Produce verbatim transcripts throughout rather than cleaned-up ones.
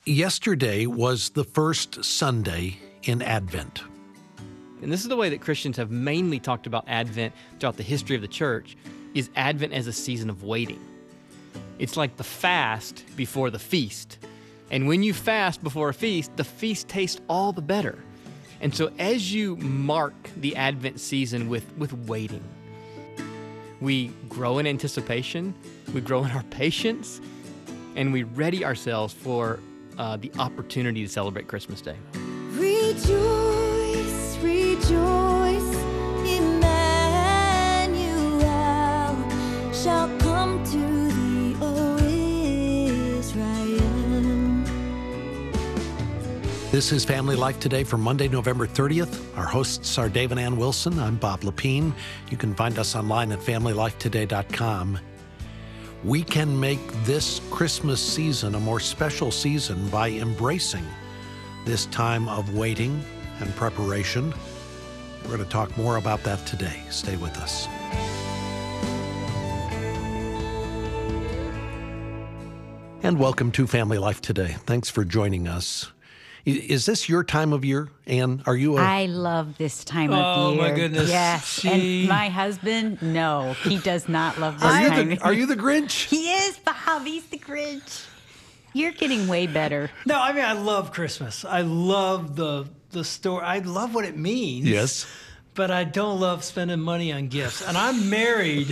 Yesterday was the first Sunday in Advent. And this is the way that Christians have mainly talked about Advent throughout the history of the church, is Advent as a season of waiting. It's like the fast before the feast. And when you fast before a feast, the feast tastes all the better. And so as you mark the Advent season with, with waiting, we grow in anticipation, we grow in our patience, and we ready ourselves for uh, the opportunity to celebrate Christmas Day. Rejoice, rejoice, Emmanuel shall come to thee, O Israel. This is Family Life Today for Monday, November thirtieth. Our hosts are Dave and Ann Wilson. I'm Bob Lepine. You can find us online at family life today dot com. We can make this Christmas season a more special season by embracing this time of waiting and preparation. We're going to talk more about that today. Stay with us. And welcome to Family Life Today. Thanks for joining us. Is this your time of year, Ann? Are you a... I love this time of Oh, year. my goodness. Yes. She- And my husband, no, he does not love this Are you time. the, are you the Grinch? He is, Bob. He's the Grinch. You're getting way better. No, I mean, I love Christmas. I love the the story. I love what it means. Yes. But I don't love spending money on gifts. And I'm married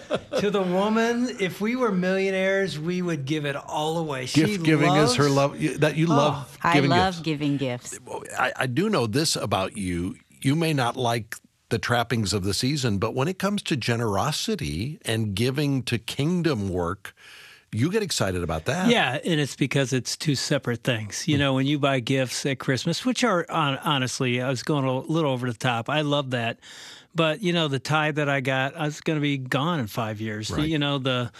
to the woman. If we were millionaires, we would give it all away. She Gift giving loves, is her love. you- That you Oh, love I giving love gifts. giving gifts. I, I do know this about you. You may not like the trappings of the season, but when it comes to generosity and giving to kingdom work, you get excited about that. Yeah, and it's because it's two separate things. You know, when you buy gifts at Christmas, which are hon- honestly, I was going a little over the top. I love that. But, you know, the tie that I got, I was going to be gone in five years. Right. You know, the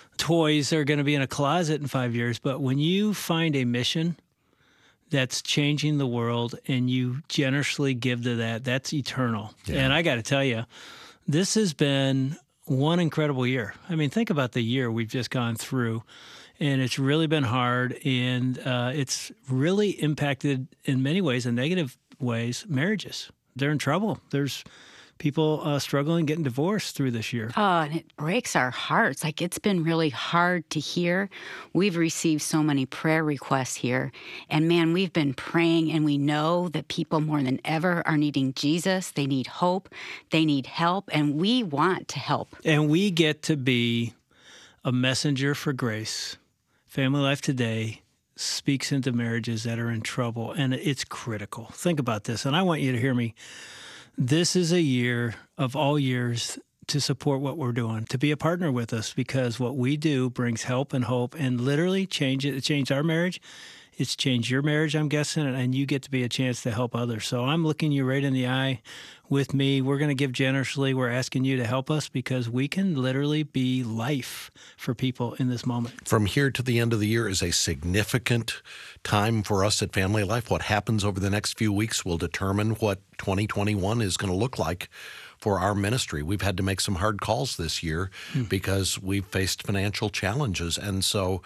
toys are going to be in a closet in five years. But when you find a mission that's changing the world and you generously give to that, that's eternal. Yeah. And I got to tell you, this has been one incredible year. I mean, think about the year we've just gone through, and it's really been hard, and uh, it's really impacted in many ways, in negative ways, marriages. They're in trouble. There's people uh, struggling, getting divorced through this year. Oh, and it breaks our hearts. Like, it's been really hard to hear. We've received so many prayer requests here. And man, we've been praying, and we know that people more than ever are needing Jesus. They need hope. They need help. And we want to help. And we get to be a messenger for grace. Family Life Today speaks into marriages that are in trouble, and it's critical. Think about this, and I want you to hear me. This is a year of all years to support what we're doing, to be a partner with us, because what we do brings help and hope and literally change it. It changed our marriage. It's changed your marriage, I'm guessing, and you get to be a chance to help others. So I'm looking you right in the eye with me. We're going to give generously. We're asking you to help us because we can literally be life for people in this moment. From here to the end of the year is a significant time for us at Family Life. What happens over the next few weeks will determine what twenty twenty-one is going to look like for our ministry. We've had to make some hard calls this year hmm. because we've faced financial challenges. And so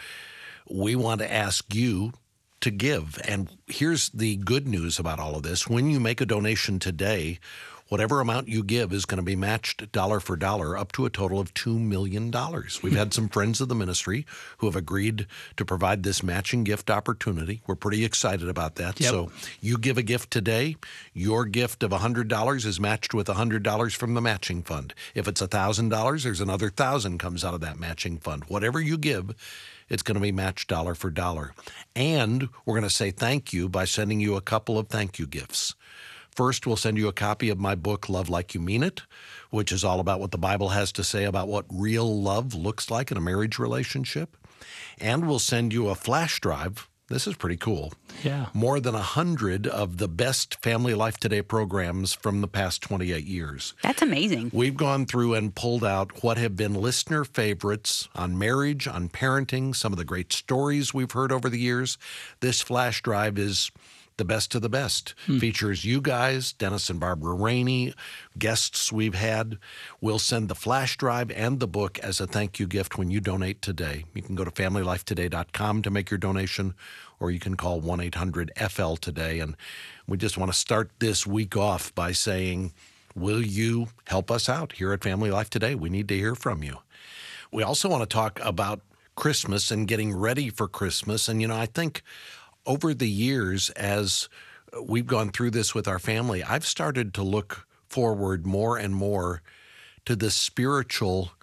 we want to ask you to give. And here's the good news about all of this. When you make a donation today, whatever amount you give is going to be matched dollar for dollar up to a total of two million dollars. We've had some friends of the ministry who have agreed to provide this matching gift opportunity. We're pretty excited about that. Yep. So you give a gift today, your gift of one hundred dollars is matched with one hundred dollars from the matching fund. If it's one thousand dollars, there's another one thousand dollars comes out of that matching fund. Whatever you give, it's going to be matched dollar for dollar. And we're going to say thank you by sending you a couple of thank you gifts. First, we'll send you a copy of my book, Love Like You Mean It, which is all about what the Bible has to say about what real love looks like in a marriage relationship. And we'll send you a flash drive. This is pretty cool. Yeah. More than one hundred of the best Family Life Today programs from the past twenty-eight years. That's amazing. We've gone through and pulled out what have been listener favorites on marriage, on parenting, some of the great stories we've heard over the years. This flash drive is The Best of the Best. Features you guys, Dennis and Barbara Rainey, guests we've had. We'll send the flash drive and the book as a thank you gift when you donate today. You can go to family life today dot com to make your donation, or you can call one eight hundred F L today. And we just want to start this week off by saying, will you help us out here at Family Life Today? We need to hear from you. We also want to talk about Christmas and getting ready for Christmas. And, you know, I think over the years, as we've gone through this with our family, I've started to look forward more and more to the spiritual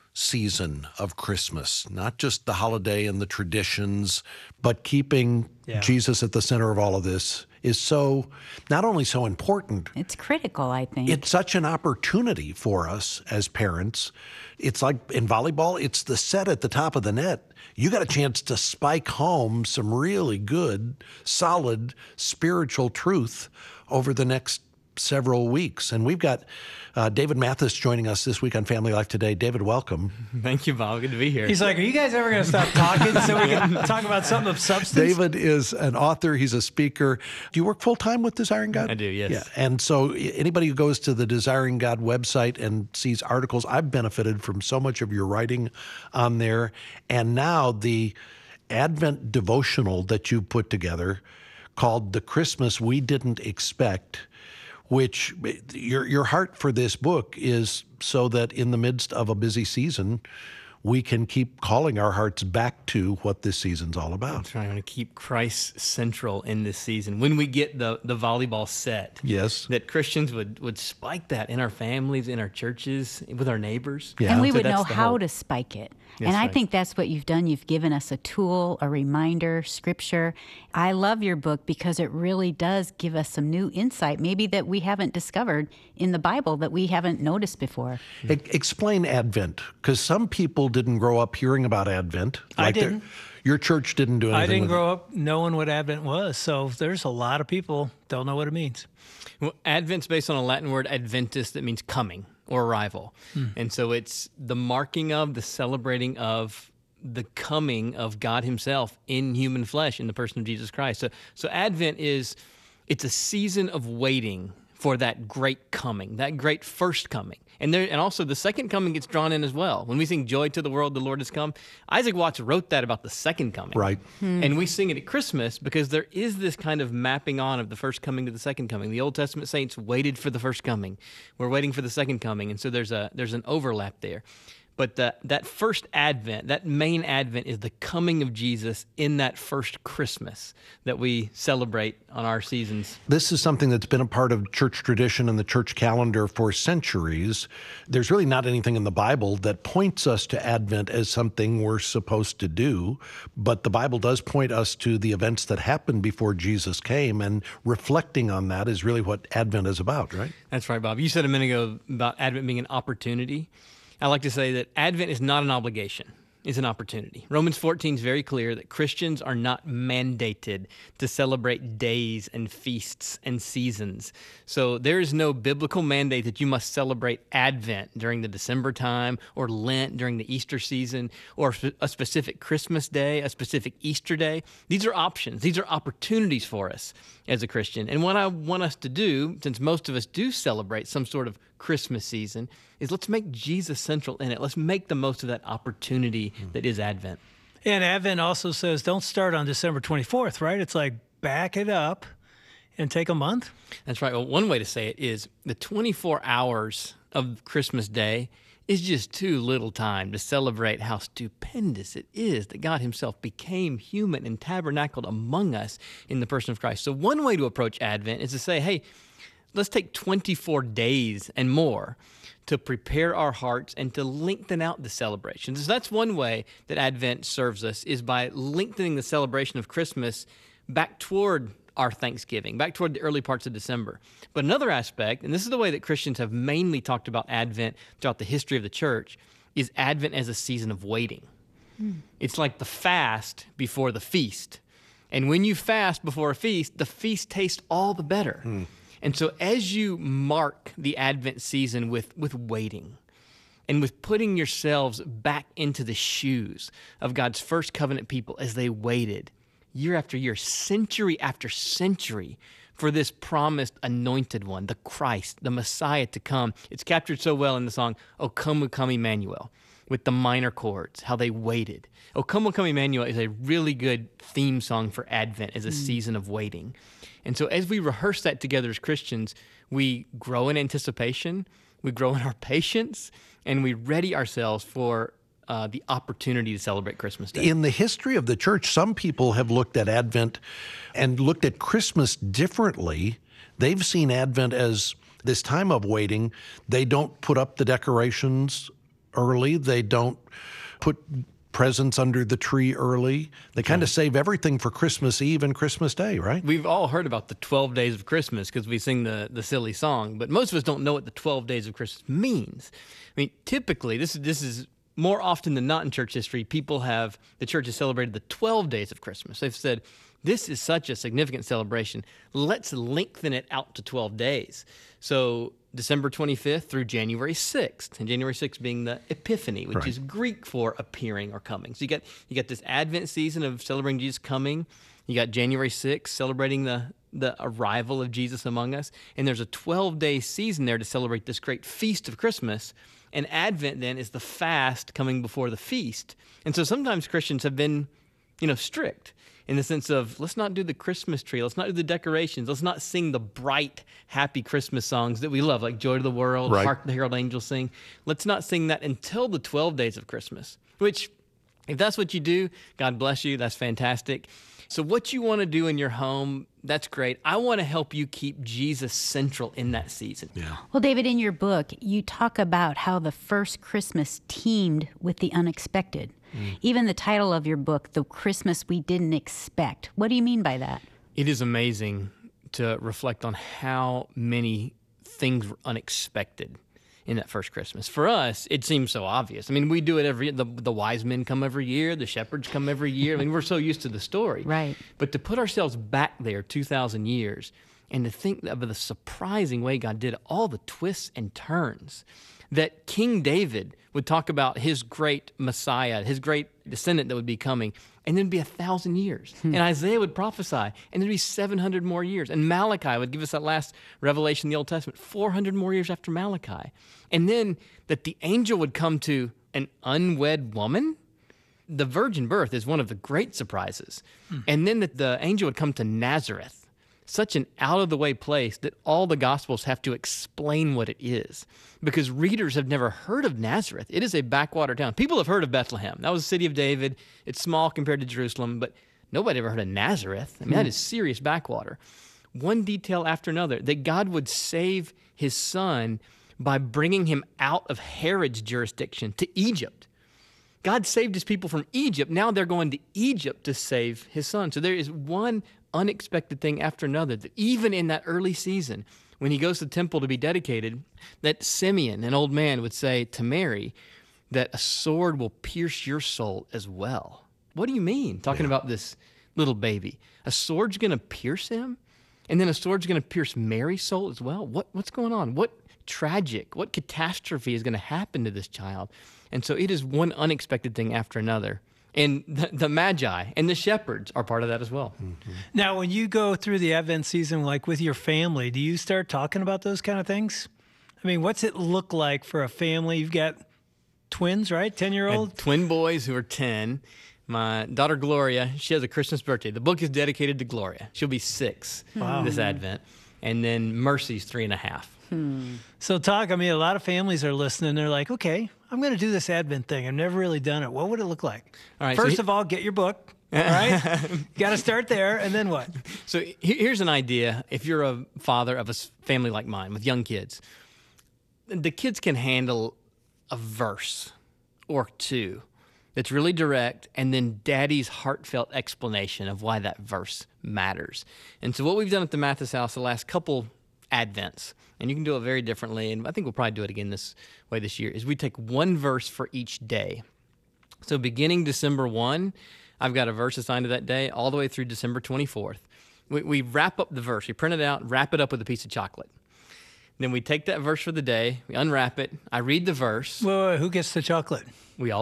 season of Christmas, not just the holiday and the traditions, but keeping Yeah. Jesus at the center of all of this is so, not only so important, It's critical, I think. it's such an opportunity for us as parents. It's like in volleyball, it's the set at the top of the net. You got a chance to spike home some really good, solid spiritual truth over the next several weeks. And we've got uh, David Mathis joining us this week on Family Life Today. David, welcome. Thank you, Bob. Good to be here. He's like, are you guys ever going to stop talking so we can talk about something of substance? David is an author. He's a speaker. Do you work full-time with Desiring God? I do, yes. Yeah. And so anybody who goes to the Desiring God website and sees articles, I've benefited from so much of your writing on there. And now the Advent devotional that you put together called The Christmas We Didn't Expect, which your your heart for this book is so that in the midst of a busy season, we can keep calling our hearts back to what this season's all about. Trying to keep Christ central in this season. When we get the, the volleyball set, Yes. that Christians would, would spike that in our families, in our churches, with our neighbors. Yeah. And we So would that's know the how hope. to spike it. That's and I right. think that's what you've done. You've given us a tool, a reminder, scripture. I love your book because it really does give us some new insight, maybe that we haven't discovered in the Bible that we haven't noticed before. E- explain Advent, because some people didn't grow up hearing about Advent. I their- didn't. Your church didn't do anything I didn't with grow up knowing what Advent was, so there's a lot of people don't know what it means. Well, Advent's based on a Latin word, adventus, that means coming or arrival. And so it's the marking of, the celebrating of the coming of God himself in human flesh in the person of Jesus Christ. So, so Advent is, it's a season of waiting for that great coming, that great first coming. And there, and also the second coming gets drawn in as well. When we sing "Joy to the World, the Lord has come," Isaac Watts wrote that about the second coming. Right. And we sing it at Christmas because there is this kind of mapping on of the first coming to the second coming. The Old Testament saints waited for the first coming. We're waiting for the second coming, and so there's a there's an overlap there. But the, that first Advent, that main Advent, is the coming of Jesus in that first Christmas that we celebrate on our seasons. This is something that's been a part of church tradition and the church calendar for centuries. There's really not anything in the Bible that points us to Advent as something we're supposed to do, but the Bible does point us to the events that happened before Jesus came, and reflecting on that is really what Advent is about, right? That's right, Bob. You said a minute ago about Advent being an opportunity. I like to say that Advent is not an obligation. It's an opportunity. Romans fourteen is very clear that Christians are not mandated to celebrate days and feasts and seasons. So there is no biblical mandate that you must celebrate Advent during the December time or Lent during the Easter season or a specific Christmas day, a specific Easter day. These are options. These are opportunities for us as a Christian. And what I want us to do, since most of us do celebrate some sort of Christmas season, is let's make Jesus central in it. Let's make the most of that opportunity that is Advent. And Advent also says don't start on December twenty-fourth, right? It's like back it up and take a month. That's right. Well, one way to say it is the twenty-four hours of Christmas Day is just too little time to celebrate how stupendous it is that God himself became human and tabernacled among us in the person of Christ. So one way to approach Advent is to say, hey, let's take twenty-four days and more to prepare our hearts and to lengthen out the celebrations. So that's one way that Advent serves us, is by lengthening the celebration of Christmas back toward our Thanksgiving, back toward the early parts of December. But another aspect, and this is the way that Christians have mainly talked about Advent throughout the history of the church, is Advent as a season of waiting. Mm. It's like the fast before the feast. And when you fast before a feast, the feast tastes all the better. Mm. And so as you mark the Advent season with, with waiting and with putting yourselves back into the shoes of God's first covenant people as they waited, year after year, century after century, for this promised anointed one, the Christ, the Messiah to come. It's captured so well in the song, O Come, O Come, Emmanuel, with the minor chords, how they waited. O Come, O Come, Emmanuel is a really good theme song for Advent as a mm. season of waiting. And so as we rehearse that together as Christians, we grow in anticipation, we grow in our patience, and we ready ourselves for uh, the opportunity to celebrate Christmas Day. In the history of the church, some people have looked at Advent and looked at Christmas differently. They've seen Advent as this time of waiting. They don't put up the decorations early. They don't put presents under the tree early. They kind of save everything for Christmas Eve and Christmas Day, right? We've all heard about the twelve days of Christmas because we sing the, the silly song, but most of us don't know what the twelve days of Christmas means. I mean, typically, this is, this is more often than not in church history, people have, the church has celebrated the twelve days of Christmas. They've said, this is such a significant celebration. Let's lengthen it out to twelve days. So December twenty-fifth through January sixth, and January sixth being the Epiphany, which right. is Greek for appearing or coming. So you got you got this Advent season of celebrating Jesus coming. You got January sixth celebrating the the arrival of Jesus among us, and there's a twelve-day season there to celebrate this great feast of Christmas. And Advent then is the fast coming before the feast. And so sometimes Christians have been, you know, strict in the sense of, let's not do the Christmas tree, let's not do the decorations, let's not sing the bright, happy Christmas songs that we love, like Joy to the World, right. Hark the Herald Angels Sing. Let's not sing that until the twelve days of Christmas, which, if that's what you do, God bless you, that's fantastic. So what you want to do in your home, that's great. I want to help you keep Jesus central in that season. Yeah. Well, David, in your book, you talk about how the first Christmas teamed with the unexpected. Mm. Even the title of your book, The Christmas We Didn't Expect. What do you mean by that? It is amazing to reflect on how many things were unexpected in that first Christmas. For us, it seems so obvious. I mean, we do it every, the, the wise men come every year, the shepherds come every year. I mean, we're so used to the story. Right. But to put ourselves back there two thousand years and to think of the surprising way God did all the twists and turns, that King David would talk about his great Messiah, his great descendant that would be coming, and then it'd be a thousand years. Hmm. And Isaiah would prophesy, and there'd be seven hundred more years. And Malachi would give us that last revelation in the Old Testament, four hundred more years after Malachi. And then that the angel would come to an unwed woman. The virgin birth is one of the great surprises. Hmm. And then that the angel would come to Nazareth, such an out-of-the-way place that all the Gospels have to explain what it is, because readers have never heard of Nazareth. It is a backwater town. People have heard of Bethlehem. That was the city of David. It's small compared to Jerusalem, but nobody ever heard of Nazareth. I mean, that is serious backwater. One detail after another, that God would save his son by bringing him out of Herod's jurisdiction to Egypt. God saved his people from Egypt. Now they're going to Egypt to save his son. So there is one unexpected thing after another, that even in that early season, when he goes to the temple to be dedicated, that Simeon, an old man, would say to Mary that a sword will pierce your soul as well. What do you mean? Talking yeah. about this little baby. A sword's going to pierce him? And then a sword's going to pierce Mary's soul as well? What What's going on? What tragic, what catastrophe is going to happen to this child? And so it is one unexpected thing after another. And the, the Magi and the shepherds are part of that as well. Mm-hmm. Now, when you go through the Advent season, like with your family, do you start talking about those kind of things? I mean, what's it look like for a family? You've got twins, right? ten-year-old? Twin boys who are ten. My daughter, Gloria, she has a Christmas birthday. The book is dedicated to Gloria. She'll be six wow. this Advent. And then Mercy's three and a half. Hmm. So talk, I mean, a lot of families are listening. They're like, okay, I'm going to do this Advent thing. I've never really done it. What would it look like? All right, First so he- of all, get your book, all right? Got to start there, and then what? So here's an idea. If you're a father of a family like mine with young kids, the kids can handle a verse or two that's really direct, and then daddy's heartfelt explanation of why that verse matters. And so what we've done at the Mathis house the last couple Advents, and you can do it very differently, and I think we'll probably do it again this way this year, is we take one verse for each day. So beginning December first, I've got a verse assigned to that day all the way through December twenty-fourth. We, we wrap up the verse. We print it out, wrap it up with a piece of chocolate. Then we take that verse for the day, we unwrap it, I read the verse. Wait, wait, who gets the chocolate? We all do.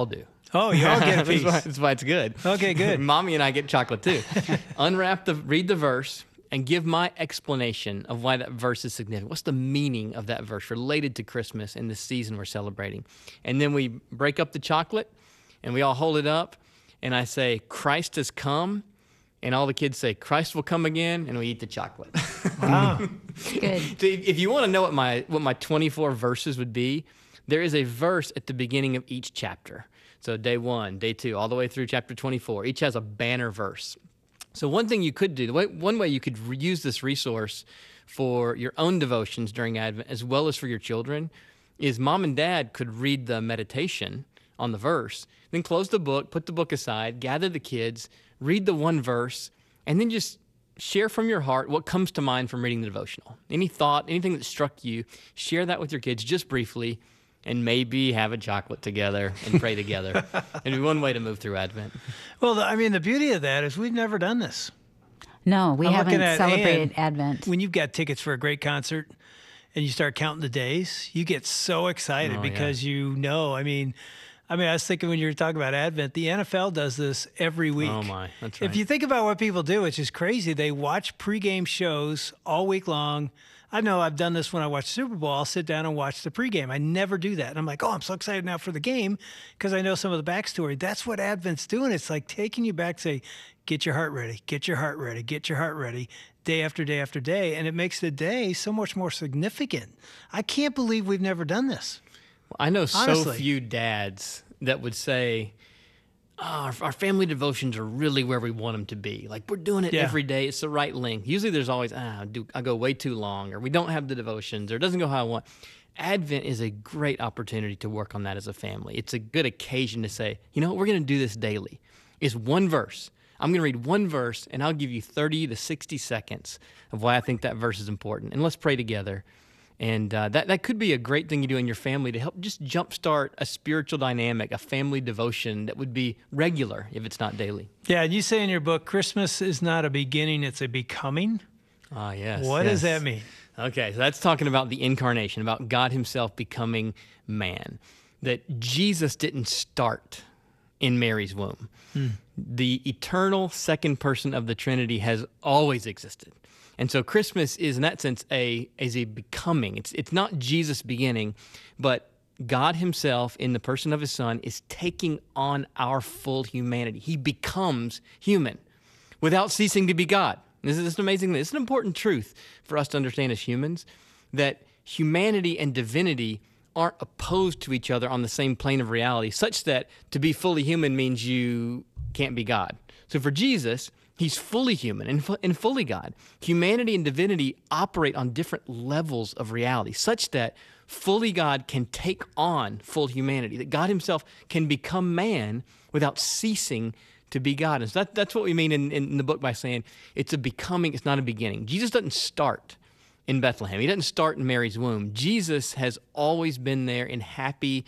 Oh, you all get a piece. That's why, that's why it's good. Okay, good. Mommy and I get chocolate too. Unwrap the, read the verse, and give my explanation of why that verse is significant. What's the meaning of that verse related to Christmas and the season we're celebrating? And then we break up the chocolate, and we all hold it up, and I say, Christ has come, and all the kids say, Christ will come again, and we eat the chocolate. Wow. Good. So if if you want to know what my what my twenty-four verses would be, there is a verse at the beginning of each chapter. So day one, day two, all the way through chapter twenty-four. Each has a banner verse. So one thing you could do, the way, one way you could re- use this resource for your own devotions during Advent as well as for your children is mom and dad could read the meditation on the verse, then close the book, put the book aside, gather the kids, read the one verse, and then just share from your heart what comes to mind from reading the devotional. Any thought, anything that struck you, share that with your kids just briefly, and maybe have a chocolate together and pray together. It'd be one way to move through Advent. Well, the, I mean, the beauty of that is we've never done this. No, we I'm haven't looking at celebrated Ann. Advent. When you've got tickets for a great concert and you start counting the days, you get so excited Oh, yeah. because you know, I mean, I mean, I was thinking when you were talking about Advent, the N F L does this every week. Oh, my. That's right. If you think about what people do, it's just crazy. They watch pregame shows all week long. I know I've done this when I watch Super Bowl. I'll sit down and watch the pregame. I never do that. And I'm like, oh, I'm so excited now for the game because I know some of the backstory. That's what Advent's doing. It's like taking you back, say, get your heart ready, get your heart ready, get your heart ready, day after day after day. And it makes the day so much more significant. I can't believe we've never done this. I know so Honestly. few dads that would say, oh, our, our family devotions are really where we want them to be. Like, we're doing it Yeah. every day. It's the right length. Usually there's always, ah, I, do, I go way too long, or we don't have the devotions, or it doesn't go how I want. Advent is a great opportunity to work on that as a family. It's a good occasion to say, you know what, we're going to do this daily. It's one verse. I'm going to read one verse, and I'll give you thirty to sixty seconds of why I think that verse is important. And let's pray together. And uh, that, that could be a great thing you do in your family to help just jumpstart a spiritual dynamic, a family devotion that would be regular if it's not daily. Yeah, and you say in your book, Christmas is not a beginning, it's a becoming. Ah, yes. What does yes. that mean? Okay, so that's talking about the incarnation, about God himself becoming man. That Jesus didn't start in Mary's womb. Hmm. The eternal second person of the Trinity has always existed. And so Christmas is, in that sense, a is a becoming. It's it's not Jesus beginning, but God himself, in the person of his Son, is taking on our full humanity. He becomes human without ceasing to be God. This is, this is an amazing thing. It's an important truth for us to understand as humans, that humanity and divinity aren't opposed to each other on the same plane of reality, such that to be fully human means you can't be God. So for Jesus, he's fully human and, fu- and fully God. Humanity and divinity operate on different levels of reality, such that fully God can take on full humanity, that God himself can become man without ceasing to be God. And so that, that's what we mean in, in the book by saying it's a becoming, it's not a beginning. Jesus doesn't start in Bethlehem. He doesn't start in Mary's womb. Jesus has always been there in happy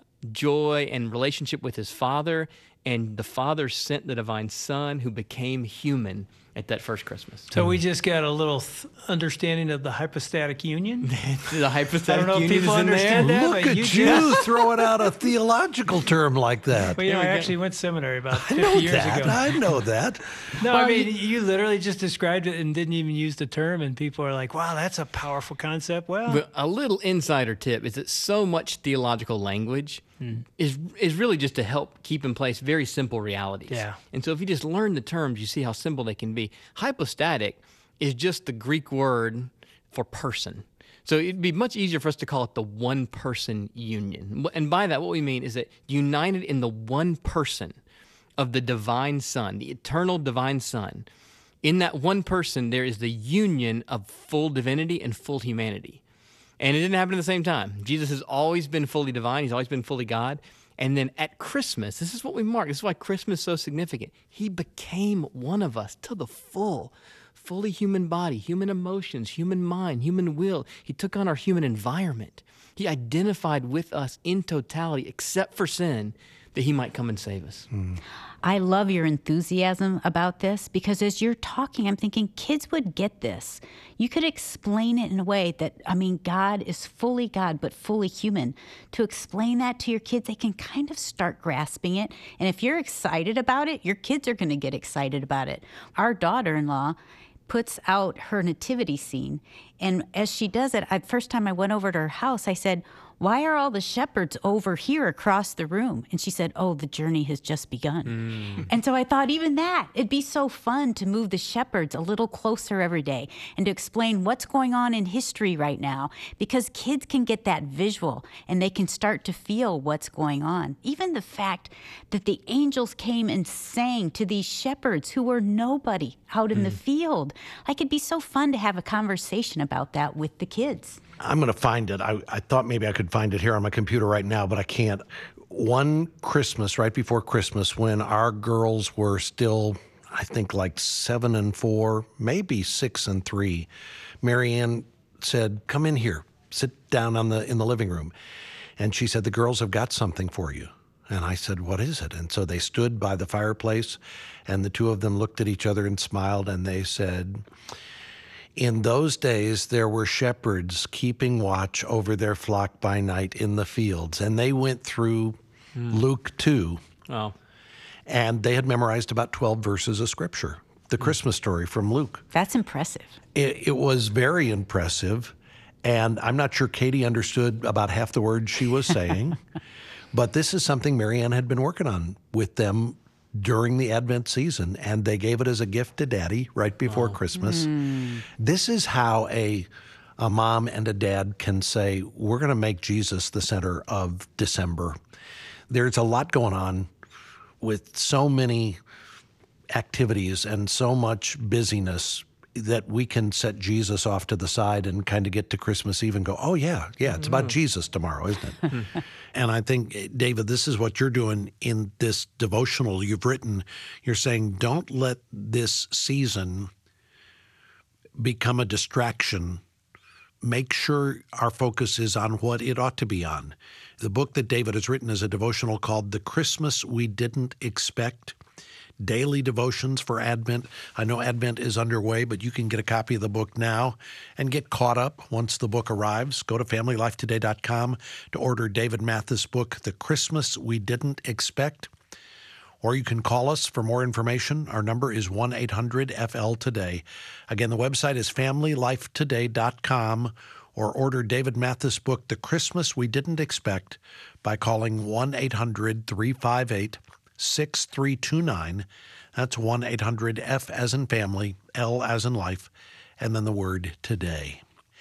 joy and relationship with his Father, and the Father sent the divine Son who became human at that first Christmas. So we just got a little th- understanding of the hypostatic union. The hypostatic I don't know if union people is in there. understand that. Look but at you you, just- throwing out a theological term like that. Well, you know, There I we go. actually went to seminary about I fifty know years that. ago. I know that. No, Well, I mean, you- you literally just described it and didn't even use the term, and people are like, wow, that's a powerful concept. Well, But a little insider tip is that so much theological language is is really just to help keep in place very simple realities. Yeah. And so if you just learn the terms, you see how simple they can be. Hypostatic is just the Greek word for person. So it'd be much easier for us to call it the one person union. And by that, what we mean is that united in the one person of the divine Son, the eternal divine Son, in that one person, there is the union of full divinity and full humanity. And it didn't happen at the same time. Jesus has always been fully divine. He's always been fully God. And then at Christmas, this is what we mark. This is why Christmas is so significant. He became one of us to the full, fully human body, human emotions, human mind, human will. He took on our human environment. He identified with us in totality, except for sin, that he might come and save us. I love your enthusiasm about this because as you're talking, I'm thinking kids would get this. You could explain it in a way that, I mean, God is fully God, but fully human. To explain that to your kids, they can kind of start grasping it. And if you're excited about it, your kids are going to get excited about it. Our daughter-in-law puts out her nativity scene. And as she does it, the first time I went over to her house, I said, why are all the shepherds over here across the room? And she said, oh, the journey has just begun. Mm. And so I thought even that, it'd be so fun to move the shepherds a little closer every day and to explain what's going on in history right now, because kids can get that visual and they can start to feel what's going on. Even the fact that the angels came and sang to these shepherds who were nobody out in mm. the field. Like, it'd be so fun to have a conversation about that with the kids. I'm going to find it. I, I thought maybe I could find it here on my computer right now, but I can't. One Christmas, right before Christmas, when our girls were still, I think, like seven and four, maybe six and three, Marianne said, come in here, sit down on the in the living room. And she said, the girls have got something for you. And I said, what is it? And so they stood by the fireplace, and the two of them looked at each other and smiled, and they said, in those days, there were shepherds keeping watch over their flock by night in the fields. And they went through mm. Luke two. Oh. And they had memorized about twelve verses of Scripture, the mm. Christmas story from Luke. That's impressive. It, it was very impressive. And I'm not sure Katie understood about half the words she was saying. But this is something Marianne had been working on with them during the Advent season, and they gave it as a gift to Daddy right before oh. Christmas. Mm. This is how a, a mom and a dad can say, we're going to make Jesus the center of December. There's a lot going on with so many activities and so much busyness that we can set Jesus off to the side and kind of get to Christmas Eve and go, oh, yeah, yeah, it's about Jesus tomorrow, isn't it? And I think, David, this is what you're doing in this devotional you've written. You're saying, don't let this season become a distraction. Make sure our focus is on what it ought to be on. The book that David has written is a devotional called The Christmas We Didn't Expect. Daily devotions for Advent. I know Advent is underway, but you can get a copy of the book now and get caught up once the book arrives. Go to family life today dot com to order David Mathis' book, The Christmas We Didn't Expect. Or you can call us for more information. Our number is one eight hundred F L today. Again, the website is family life today dot com, or order David Mathis' book, The Christmas We Didn't Expect, by calling one eight hundred three five eight six three two nine. That's one eight hundred F as in family, L as in life, and then the word today.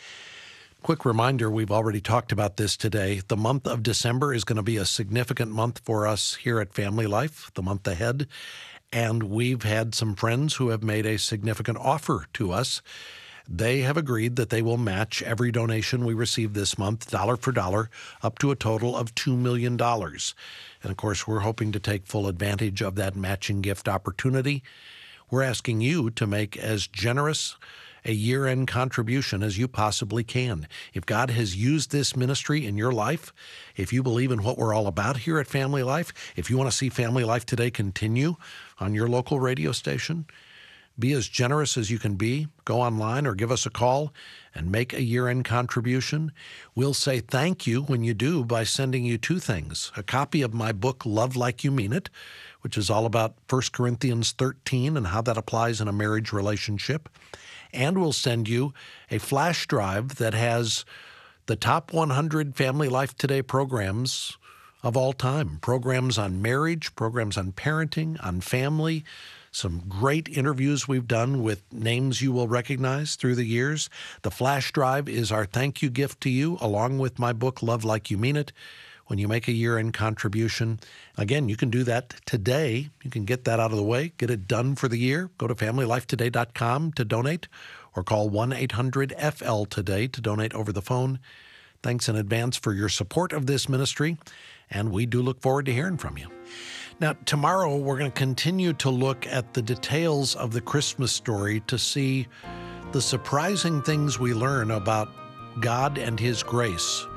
Quick reminder, we've already talked about this today. The month of December is going to be a significant month for us here at Family Life, the month ahead. And we've had some friends who have made a significant offer to us. They have agreed that they will match every donation we receive this month, dollar for dollar, up to a total of two million dollars. And of course, we're hoping to take full advantage of that matching gift opportunity. We're asking you to make as generous a year-end contribution as you possibly can. If God has used this ministry in your life, if you believe in what we're all about here at Family Life, if you want to see Family Life Today continue on your local radio station, be as generous as you can be. Go online or give us a call and make a year-end contribution. We'll say thank you when you do by sending you two things: a copy of my book, Love Like You Mean It, which is all about First Corinthians thirteen and how that applies in a marriage relationship. And we'll send you a flash drive that has the top one hundred Family Life Today programs of all time. Programs on marriage, programs on parenting, on family, some great interviews we've done with names you will recognize through the years. The flash drive is our thank you gift to you, along with my book, Love Like You Mean It, when you make a year-end contribution. Again, you can do that today. You can get that out of the way, get it done for the year. Go to family life today dot com to donate, or call one eight hundred F L today to donate over the phone. Thanks in advance for your support of this ministry, and we do look forward to hearing from you. Now, tomorrow we're going to continue to look at the details of the Christmas story to see the surprising things we learn about God and His grace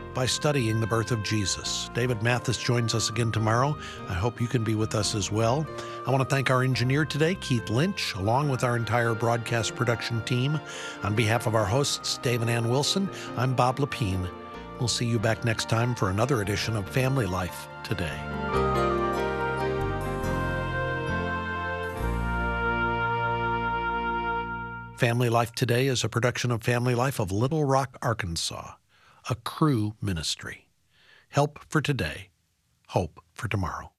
by studying the birth of Jesus. David Mathis joins us again tomorrow. I hope you can be with us as well. I want to thank our engineer today, Keith Lynch, along with our entire broadcast production team. On behalf of our hosts, Dave and Ann Wilson, I'm Bob Lepine. We'll see you back next time for another edition of Family Life Today. Family Life Today is a production of Family Life of Little Rock, Arkansas, a Cru ministry. Help for today, hope for tomorrow.